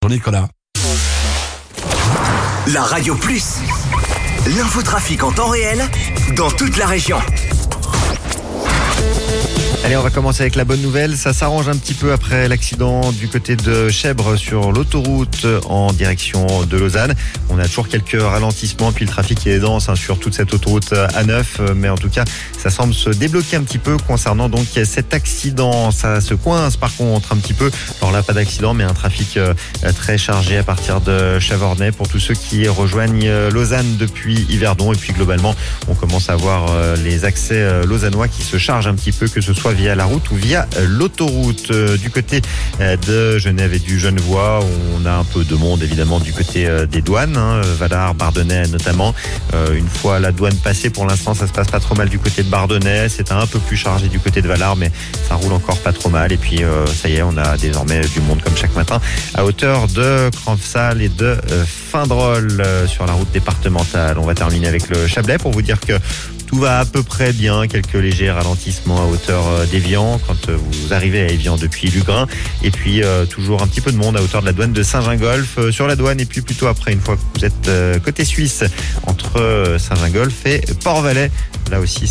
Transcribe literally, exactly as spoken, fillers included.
Nicolas. La Radio Plus. L'infotrafic en temps réel dans toute la région. Allez, on va commencer avec la bonne nouvelle. Ça s'arrange un petit peu après l'accident du côté de Chèvres sur l'autoroute en direction de Lausanne. On a toujours quelques ralentissements, puis le trafic est dense hein, sur toute cette autoroute A neuf. Mais en tout cas, ça semble se débloquer un petit peu concernant donc cet accident. Ça se coince par contre un petit peu. Alors là, pas d'accident, mais un trafic très chargé à partir de Chavornay pour tous ceux qui rejoignent Lausanne depuis Yverdon. Et puis globalement, on commence à voir les accès lausannois qui se chargent un petit peu, que ce soit via la route ou via l'autoroute. Du côté de Genève et du Genevois, on a un peu de monde évidemment du côté des douanes, hein, Valar, Bardonnay notamment. Une fois la douane passée, pour l'instant ça se passe pas trop mal du côté de Bardonnay, c'est un peu plus chargé du côté de Valar, mais ça roule encore pas trop mal. Et puis euh, ça y est, on a désormais du monde comme chaque matin à hauteur de Cranfsal et de euh, Findrol euh, sur la route départementale. On va terminer avec le Chablais pour vous dire que tout va à peu près bien, quelques légers ralentissements à hauteur d'Évian quand vous arrivez à Évian depuis Lugrin. Et puis euh, toujours un petit peu de monde à hauteur de la douane de Saint-Gingolph euh, sur la douane. Et puis plutôt après, une fois que vous êtes euh, côté suisse, entre euh, Saint-Gingolph et Port-Valais. Là aussi,